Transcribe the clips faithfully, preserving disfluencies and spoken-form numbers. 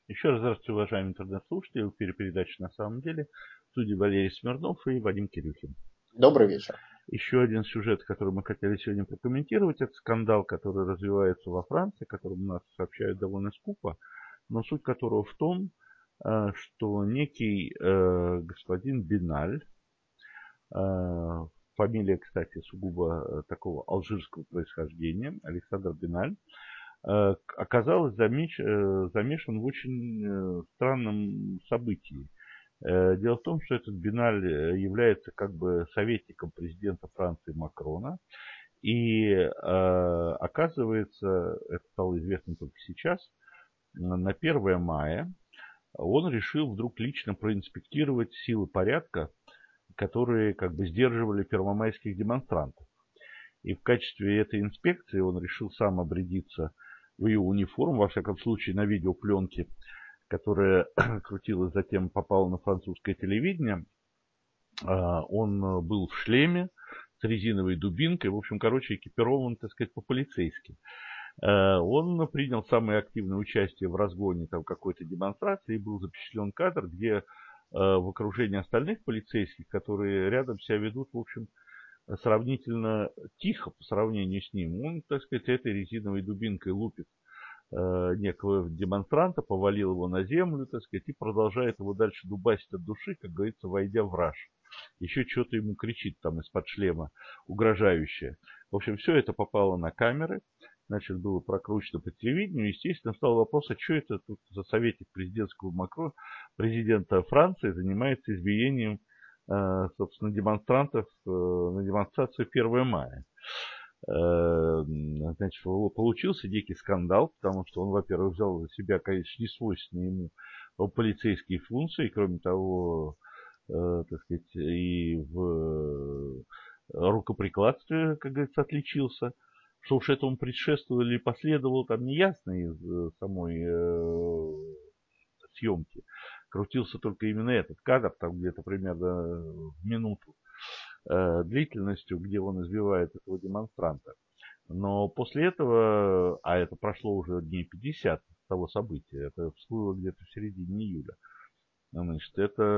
Еще раз здравствуйте, уважаемые интернет-слушатели. В эфире передачи «На самом деле». В студии Валерий Смирнов и Вадим Кирюхин. Добрый вечер. Еще один сюжет, который мы хотели сегодня прокомментировать, это скандал, который развивается во Франции, о котором нас сообщают довольно скупо, но суть которого в том, что некий э, господин Биналь, э, фамилия, кстати, сугубо такого алжирского происхождения, Александр Биналь, оказалось замеч... замешан в очень странном событии. Дело в том, что этот Биналь является как бы советником президента Франции Макрона. И э, оказывается, это стало известно только сейчас, на первое мая он решил вдруг лично проинспектировать силы порядка, которые как бы сдерживали первомайских демонстрантов. И в качестве этой инспекции он решил сам обрядиться в ее униформу, во всяком случае на видеопленке, которая крутилась, затем попала на французское телевидение. Он был в шлеме с резиновой дубинкой, в общем, короче, экипирован, так сказать, по-полицейски. Он принял самое активное участие в разгоне там какой-то демонстрации, и был запечатлен кадр, где в окружении остальных полицейских, которые рядом себя ведут, в общем, сравнительно тихо по сравнению с ним, он, так сказать, этой резиновой дубинкой лупит э, некого демонстранта, повалил его на землю, так сказать, и продолжает его дальше дубасить от души, как говорится, войдя в раж. Еще что-то ему кричит там из-под шлема, угрожающее. В общем, все это попало на камеры, значит, было прокручено по телевидению. Естественно, стал вопрос, а что это тут за советник президентского Макрона, президента Франции, занимается избиением собственно, демонстрантов на демонстрацию первое мая. Значит, получился дикий скандал, потому что он, во-первых, взял за себя, конечно, несвойственные ему полицейские функции, кроме того, так сказать, и в рукоприкладстве, как говорится, отличился. Что уж этому предшествовало или последовало, там не ясно из самой съемки. Крутился только именно этот кадр, там где-то примерно в минуту э, длительностью, где он избивает этого демонстранта. Но после этого, а это прошло уже дней пятьдесят с того события, это всплыло где-то в середине июля, значит,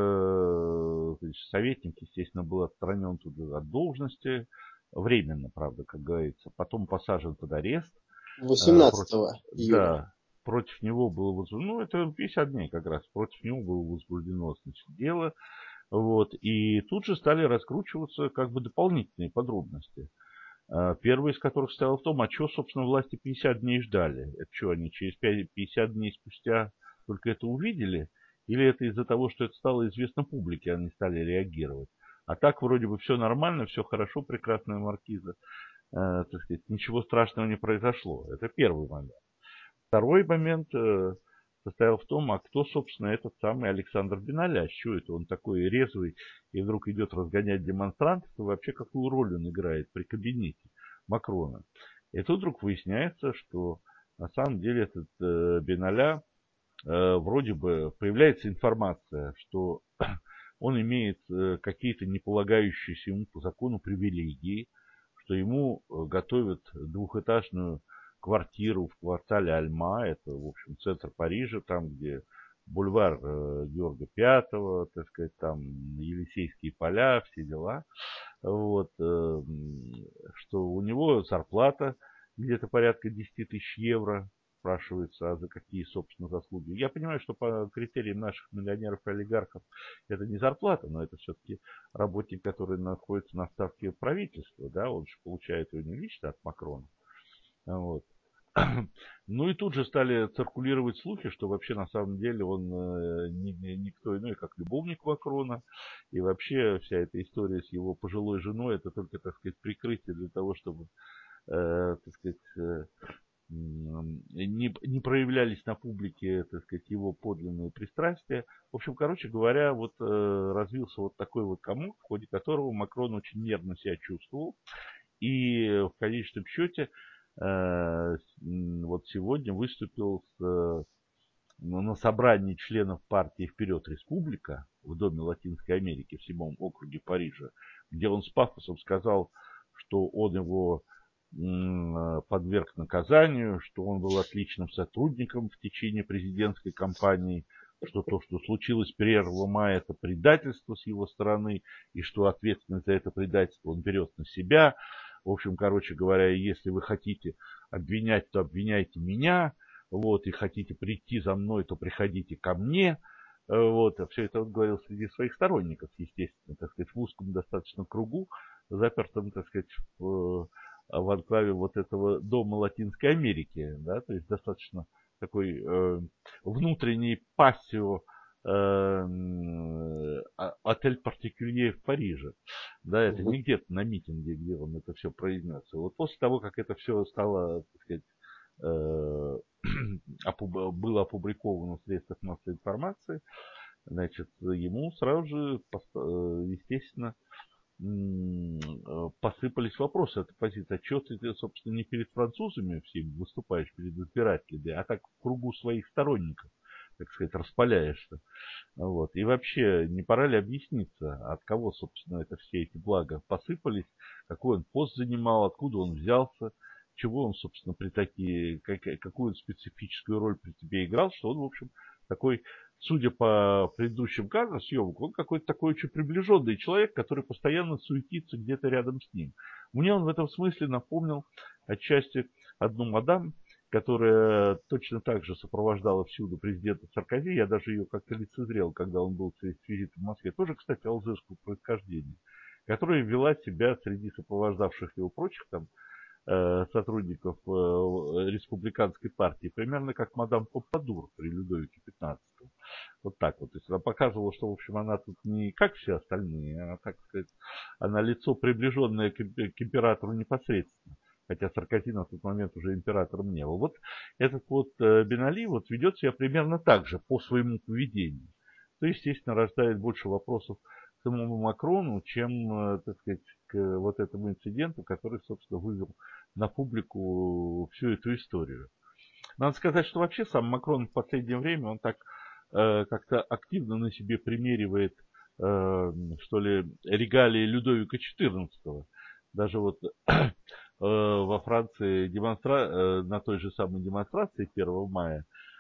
это значит, советник, естественно, был отстранен тут от должности, временно, правда, как говорится, потом посажен под арест. восемнадцатого июля. Да, против него было возбуждено, ну, это пятьдесят дней как раз, против него было возбуждено, значит, дело. Вот, и тут же стали раскручиваться как бы дополнительные подробности. Первый из которых стоял в том, а что, собственно, власти пятьдесят дней ждали? Это что, они через пятьдесят дней спустя только это увидели? Или это из-за того, что это стало известно публике, они стали реагировать? А так вроде бы все нормально, все хорошо, прекрасная маркиза. Э, так сказать, ничего страшного не произошло. Это первый момент. Второй момент э, состоял в том, а кто, собственно, этот самый Александр Биналь, а что это он такой резвый и вдруг идет разгонять демонстрантов, и вообще какую роль он играет при кабинете Макрона. И тут вдруг выясняется, что на самом деле этот э, Биналя э, вроде бы появляется информация, что он имеет э, какие-то не полагающиеся ему по закону привилегии, что ему э, готовят двухэтажную квартиру в квартале Альма, это, в общем, центр Парижа, там, где бульвар э, Георга Пятого, так сказать, там Елисейские поля, все дела. Вот, э, что у него зарплата где-то порядка десять тысяч евро, спрашивается, а за какие, собственно, заслуги. Я понимаю, что по критериям наших миллионеров и олигархов это не зарплата, но это все-таки работник, который находится на ставке правительства, да, он же получает ее не лично от Макрона. Вот. Ну и тут же стали циркулировать слухи, что вообще на самом деле он э, не, не, никто иной, как любовник Макрона. И вообще вся эта история с его пожилой женой, это только, так сказать, прикрытие для того, чтобы, э, так сказать, э, не, не проявлялись на публике, так сказать, его подлинные пристрастия. В общем, короче говоря, вот э, развился вот такой вот комок, в ходе которого Макрон очень нервно себя чувствовал. И в конечном счете э, вот сегодня выступил с, на собрании членов партии «Вперед, Республика» в Доме Латинской Америки в седьмом округе Парижа, где он с пафосом сказал, что он его подверг наказанию, что он был отличным сотрудником в течение президентской кампании, что то, что случилось первого мая, это предательство с его стороны, и что ответственность за это предательство он берет на себя. В общем, короче говоря, если вы хотите обвинять, то обвиняйте меня, вот, и хотите прийти за мной, то приходите ко мне. Вот, а все это он говорил среди своих сторонников, естественно, так сказать, в узком достаточно кругу, запертом, так сказать, в, в анклаве вот этого дома Латинской Америки, да, то есть достаточно такой э, внутренний пассио э, отель партикулье в Париже. Да, это не где-то на митинге, где он это все произнес. И вот после того, как это все стало, так сказать, э, было опубликовано в средствах массовой информации, значит, ему сразу же, естественно, посыпались вопросы от оппозиции. А что ты, собственно, не перед французами всеми выступаешь, перед избирателями, а так в кругу своих сторонников, так сказать, распаляешься. Вот. И вообще, не пора ли объясниться, от кого, собственно, это все эти блага посыпались, какой он пост занимал, откуда он взялся, чего он, собственно, при такие, как, какую он специфическую роль при тебе играл, что он, в общем, такой, судя по предыдущим кадрам съемок, он какой-то такой очень приближенный человек, который постоянно суетится где-то рядом с ним. Мне он в этом смысле напомнил отчасти одну мадам, которая точно так же сопровождала всюду президента Саркози. Я даже ее как-то лицезрел, когда он был с визитом в Москве. Тоже, кстати, алжирского происхождения. Которая вела себя среди сопровождавших его прочих там сотрудников республиканской партии, примерно как мадам Помпадур при Людовике пятнадцатом. Вот так вот. То есть она показывала, что, в общем, она тут не как все остальные, а, так сказать, она лицо, приближенное к, к императору непосредственно. Хотя Саркози на тот момент уже императором не был. Вот этот вот Бен Али вот ведет себя примерно так же по своему поведению. То, естественно, рождает больше вопросов к самому Макрону, чем, так сказать, к вот этому инциденту, который, собственно, вывел на публику всю эту историю. Надо сказать, что вообще сам Макрон в последнее время, он так э, как-то активно на себе примеривает, э, что ли, регалии Людовика четырнадцатого. Даже вот э, во Франции демонстра... э, на той же самой демонстрации первого мая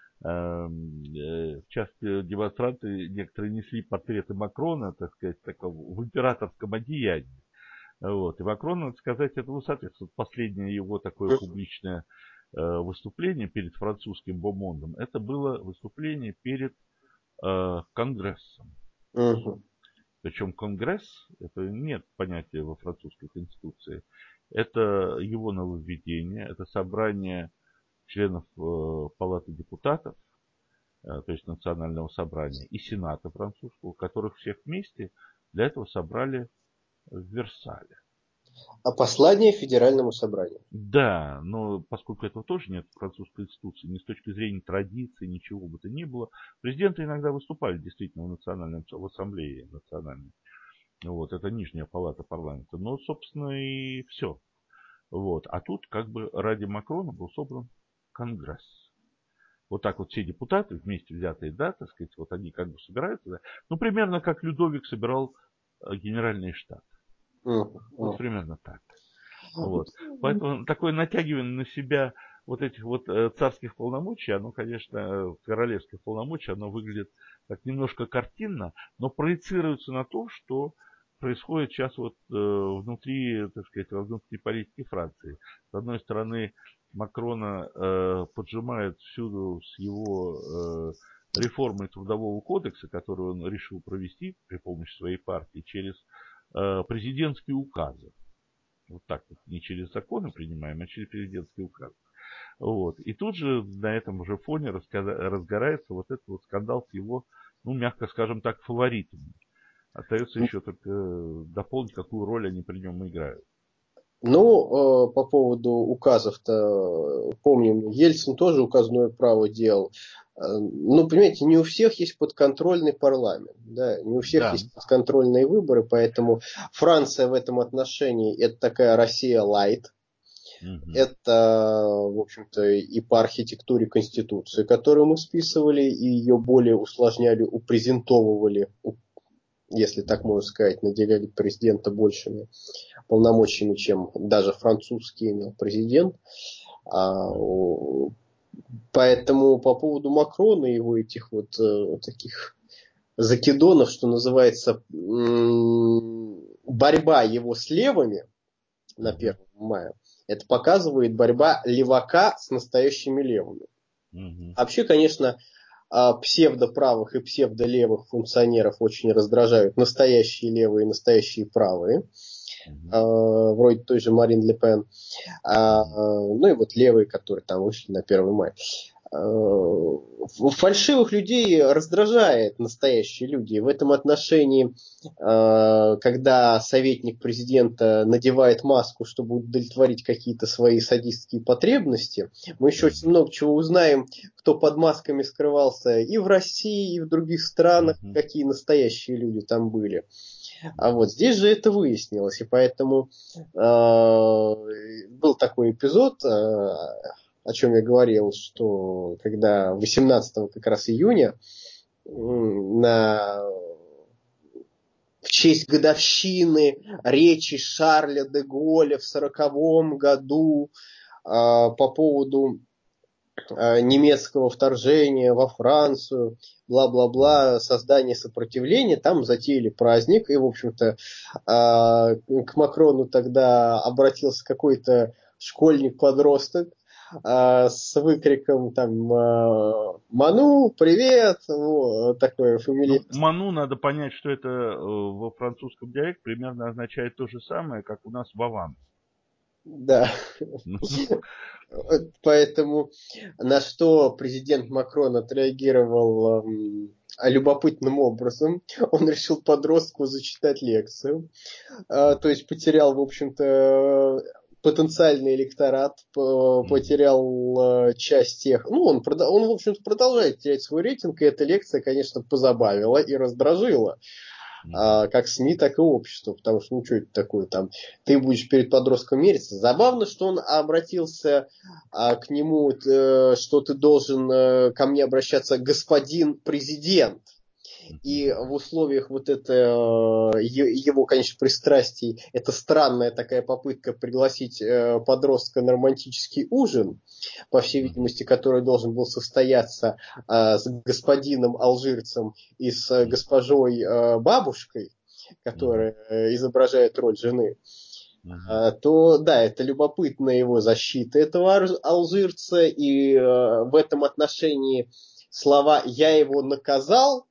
в части демонстранты некоторые несли портреты Макрона, так сказать, такого, в императорском одеянии. Вот. И Макрон, надо сказать, этому соответствует. Последнее его такое публичное выступление перед французским бомондом, это было выступление перед э, Конгрессом. Угу. Причем Конгресс, это нет понятия во французской конституции, это его нововведение, это собрание членов э, Палаты депутатов, э, то есть Национального собрания, и Сената французского, которых всех вместе для этого собрали в Версале. А послание Федеральному собранию. Да, но поскольку этого тоже нет в французской конституции, ни с точки зрения традиции, ничего бы то ни было, президенты иногда выступали действительно в национальном, в ассамблее национальной. Вот, это нижняя палата парламента. Но, собственно, и все. Вот. А тут как бы ради Макрона был собран Конгресс. Вот так вот все депутаты, вместе взятые, да, так сказать, вот они как бы собираются, да. Ну, примерно как Людовик собирал Генеральный штаб. Uh-huh. Вот примерно так. Вот. Поэтому такое натягивание на себя вот этих вот царских полномочий, оно, конечно, королевских полномочий, оно выглядит так немножко картинно, но проецируется на то, что происходит сейчас вот э, внутри, так сказать, внутри политики Франции. С одной стороны, Макрона э, поджимает всюду с его э, реформой трудового кодекса, которую он решил провести при помощи своей партии через э, президентские указы. Вот так вот, не через законы принимаем, а через президентские указы. Вот. И тут же на этом же фоне разгорается вот этот вот скандал с его, ну, мягко скажем так, фаворитами. Остается еще только дополнить, какую роль они при нем играют. Ну, по поводу указов-то, помним, Ельцин тоже указное право делал. Ну, понимаете, не у всех есть подконтрольный парламент, да, не у всех да. есть подконтрольные выборы, поэтому Франция в этом отношении это такая Россия лайт. Угу. Это, в общем-то, и по архитектуре Конституции, которую мы списывали, и ее более усложняли, упрезентовывали, если так можно сказать, наделяли президента большими полномочиями, чем даже французский имел президент. А, поэтому по поводу Макрона и его этих вот э, таких закидонов, что называется, борьба его с левыми на первое мая, это показывает борьба левака с настоящими левыми. Угу. Вообще, конечно, псевдоправых и псевдолевых функционеров очень раздражают настоящие левые и настоящие правые. Uh, вроде той же Марин Ле Пен. Uh, ну и вот левые, которые там вышли на первое мая. Uh, фальшивых людей раздражает настоящие люди. В этом отношении, uh, когда советник президента надевает маску, чтобы удовлетворить какие-то свои садистские потребности, мы еще очень много чего узнаем, кто под масками скрывался и в России, и в других странах, uh-huh. какие настоящие люди там были. А вот здесь же это выяснилось, и поэтому э, был такой эпизод, э, о чем я говорил, что когда восемнадцатого как раз июня э, на, в честь годовщины речи Шарля де Голля в сороковом году э, по поводу немецкого вторжения во Францию, бла-бла-бла, создание сопротивления, там затеяли праздник, и, в общем-то, к Макрону тогда обратился какой-то школьник-подросток с выкриком там «Ману, привет!» вот, такое фамилия. Ну, Ману, надо понять, что это во французском диалекте примерно означает то же самое, как у нас Вован. Да. Поэтому на что президент Макрон отреагировал э, любопытным образом. Он решил подростку зачитать лекцию. Э, то есть потерял, в общем-то, потенциальный электорат, потерял э, часть тех... Ну, он, он, в общем-то, продолжает терять свой рейтинг, и эта лекция, конечно, позабавила и раздражила. А, как СМИ, так и общество, потому что, ну, что это такое, там, ты будешь перед подростком мериться. Забавно, что он обратился а, к нему, э, что ты должен э, ко мне обращаться господин президент. И в условиях вот это, его, конечно, пристрастий, это странная такая попытка пригласить подростка на романтический ужин, по всей видимости, который должен был состояться с господином алжирцем и с госпожой бабушкой, которая изображает роль жены, то да, это любопытная его защита этого алжирца, и в этом отношении слова «я его наказал»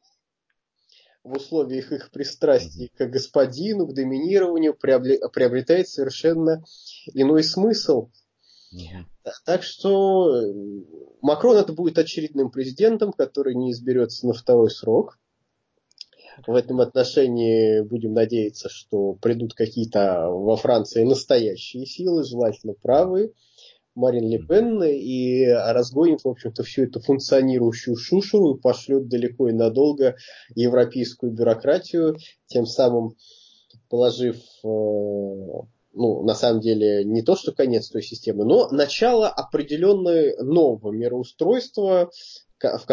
в условиях их пристрастий к господину, к доминированию приобретает совершенно иной смысл. Uh-huh. Так что Макрон это будет очередным президентом, который не изберется на второй срок. В этом отношении будем надеяться, что придут какие-то во Франции настоящие силы, желательно правые, Марин Ле Пен, и разгонит, в общем-то, всю эту функционирующую шушеру и пошлет далеко и надолго европейскую бюрократию, тем самым положив, ну, на самом деле, не то, что конец той системы, но начало определенного нового мироустройства, в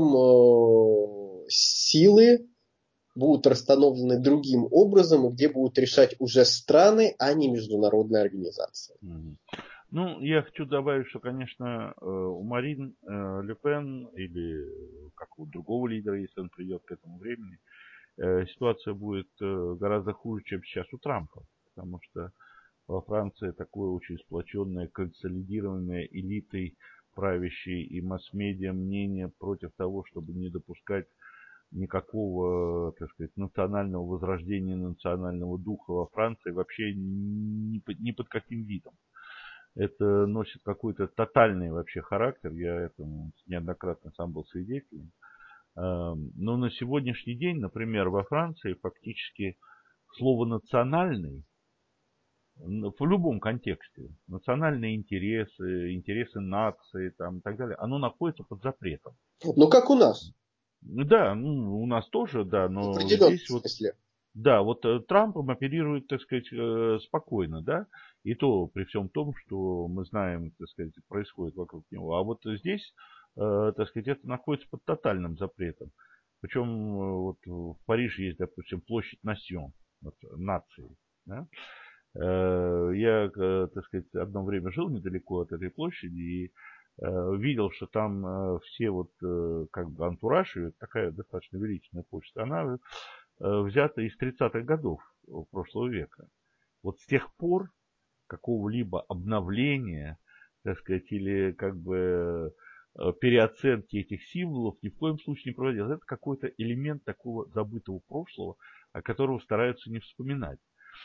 котором силы будут расстановлены другим образом, и где будут решать уже страны, а не международные организации. Ну, я хочу добавить, что, конечно, у Марин Ле Пен или какого другого лидера, если он придет к этому времени, ситуация будет гораздо хуже, чем сейчас у Трампа. Потому что во Франции такое очень сплоченное, консолидированное элитой правящей и масс-медиа мнение против того, чтобы не допускать никакого, так сказать, национального возрождения, национального духа во Франции вообще ни под, ни под каким видом. Это носит какой-то тотальный вообще характер, я этому неоднократно сам был свидетелем. Но на сегодняшний день, например, во Франции фактически слово «национальный» в любом контексте, национальные интересы, интересы нации там, и так далее, оно находится под запретом. Ну, как у нас. Да, ну, у нас тоже, да, но в здесь вот... смысле. Да, вот Трампом оперирует, так сказать, спокойно, да, и то при всем том, что мы знаем, так сказать, происходит вокруг него. А вот здесь, так сказать, это находится под тотальным запретом. Причем вот в Париже есть, допустим, площадь Насьон, вот, нации, да? Я, так сказать, одно время жил недалеко от этой площади и видел, что там все вот как бы антураж, и такая достаточно величественная почта, она взята из тридцатых годов прошлого века. Вот с тех пор какого-либо обновления, так сказать, или как бы переоценки этих символов ни в коем случае не проводилось. Это какой-то элемент такого забытого прошлого, о котором стараются не вспоминать.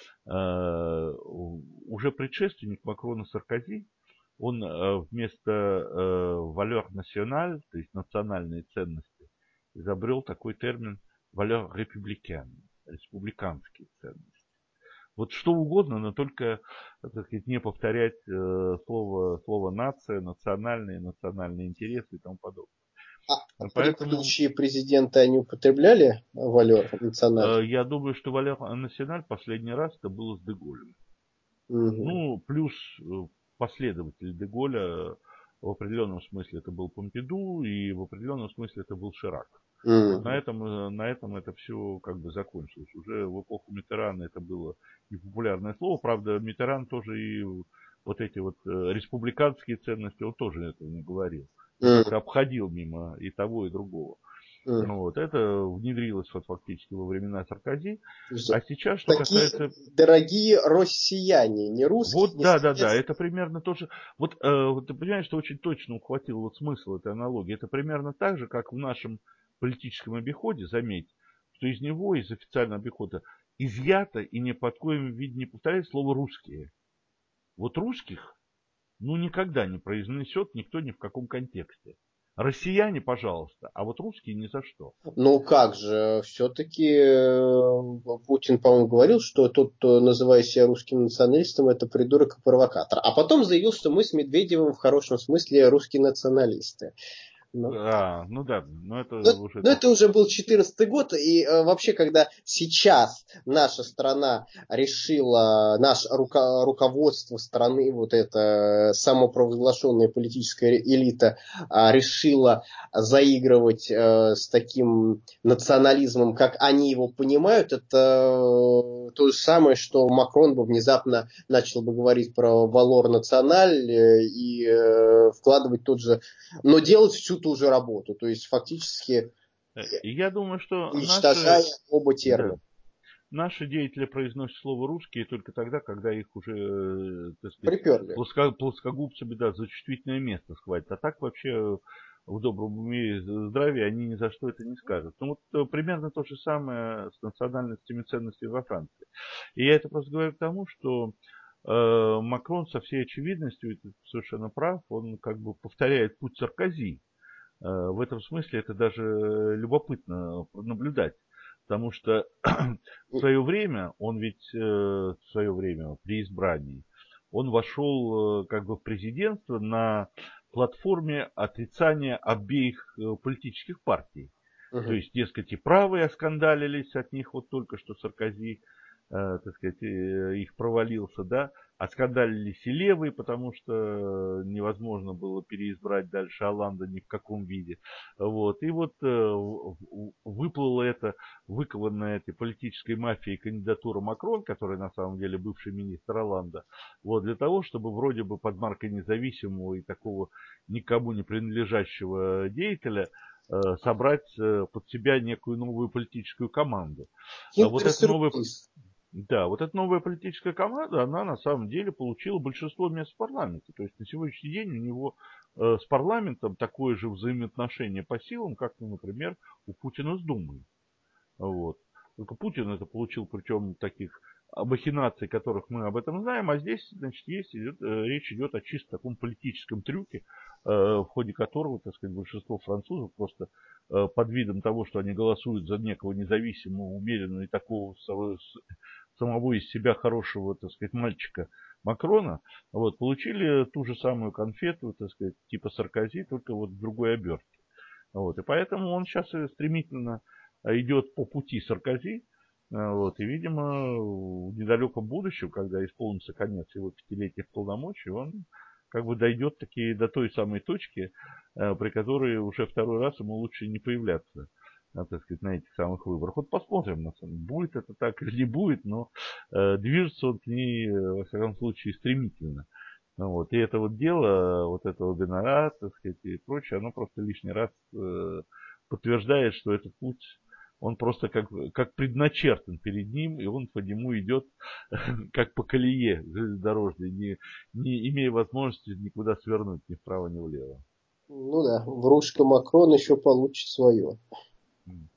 Уже предшественник Макрона Саркози, он вместо valeur nationale, то есть национальные ценности, изобрел такой термин valeur républicaine, республиканские ценности. Вот что угодно, но только, так сказать, не повторять э, слово, слово нация, национальные, национальные интересы и тому подобное. А Поэтому предыдущие президенты, они употребляли valeur националь? э, я думаю, что valeur nationale последний раз это было с Деголем. Угу. Ну, плюс последователь Деголя в определенном смысле это был Помпиду, и в определенном смысле это был Ширак. Угу. Вот на этом, на этом это все как бы закончилось. Уже в эпоху Миттерана это было непопулярное слово. Правда, Миттеран тоже и вот эти вот республиканские ценности, он тоже этого не говорил. Он Угу. как-то обходил мимо и того, и другого. Угу. Вот. Это внедрилось вот фактически во времена Саркози. Есть, А сейчас, что такие касается... дорогие россияне, не русские, Вот, не да, да, да, советские. это примерно то же. Вот, э, вот ты понимаешь, что очень точно ухватил вот смысл этой аналогии. Это примерно так же, как в нашем политическом обиходе, заметь, что из него, из официального обихода, изъято и ни под коем виде не повторяет слово «русские». Вот русских, ну, никогда не произнесет никто ни в каком контексте. Россияне, пожалуйста, а вот русские ни за что. Ну как же, все-таки Путин, по-моему, говорил, что тот, кто называет себя русским националистом, это придурок и провокатор. А потом заявил, что мы с Медведевым в хорошем смысле русские националисты. Ну. А, ну да, но это Но, уже... но это уже был четырнадцатый год, и э, вообще, когда сейчас наша страна решила, наше руко, руководство страны, вот эта самопровозглашенная политическая элита, э, решила заигрывать э, с таким национализмом, как они его понимают, это э, то же самое, что Макрон бы внезапно начал бы говорить про valeur националь э, и э, вкладывать тот же, но делать всю ту же работу, то есть фактически Я думаю, что уничтожая наши... оба Да. термина. Наши деятели произносят слово «русские» только тогда, когда их уже, так сказать, Приперли. плоско, плоскогубцами, да, за чувствительное место схватят. А так вообще в добром уме и здравии они ни за что это не скажут. Ну вот примерно то же самое с национальностями ценностей во Франции. И я это просто говорю к тому, что э, Макрон со всей очевидностью, это совершенно прав, он как бы повторяет путь Саркози. Э, в этом смысле это даже любопытно наблюдать. Потому что в свое время, он ведь э, в свое время при избрании, он вошел э, как бы в президентство на платформе отрицания обеих э, политических партий. То Угу. есть, дескать, и правые оскандалились от них, вот только что Саркози, э, так сказать, э, их провалился, да, оскандалились и левые, потому что невозможно было переизбрать дальше Оланда ни в каком виде. Вот. И вот э, выплыла эта, выкованная этой политической мафией кандидатура Макрон, который на самом деле бывший министр Оланда, вот, для того, чтобы вроде бы под маркой независимого и такого никому не принадлежащего деятеля собрать под себя некую новую политическую команду. Вот эта новая, да, вот эта новая политическая команда, она на самом деле получила большинство мест в парламенте. То есть на сегодняшний день у него с парламентом такое же взаимоотношение по силам, как, ну, например, у Путина с Думой. Вот. Только Путин это получил, причем таких махинаций, которых мы об этом знаем, а здесь, значит, есть, идет, речь идет о чисто таком политическом трюке, в ходе которого, так сказать, большинство французов просто под видом того, что они голосуют за некого независимого, умеренного и такого самого из себя хорошего, так сказать, мальчика Макрона, вот, получили ту же самую конфету, так сказать, типа Саркози, только вот в другой обертке. Вот, и поэтому он сейчас стремительно идет по пути Саркози, вот, и, видимо, в недалеком будущем, когда исполнится конец его пятилетних полномочий, он как бы дойдет таки до той самой точки, при которой уже второй раз ему лучше не появляться а, так сказать, на этих самых выборах. Вот посмотрим, на самом деле, будет это так или не будет, но э, движется он к ней, э, во всяком случае, стремительно. Ну, вот. И это вот дело, вот этого вебинара, так сказать, и прочее, оно просто лишний раз э, подтверждает, что этот путь, он просто как, как предначертан перед ним, и он по нему идет как по колее железнодорожной, не, не имея возможности никуда свернуть ни вправо, ни влево. Ну да, врушка Макрон еще получит свое.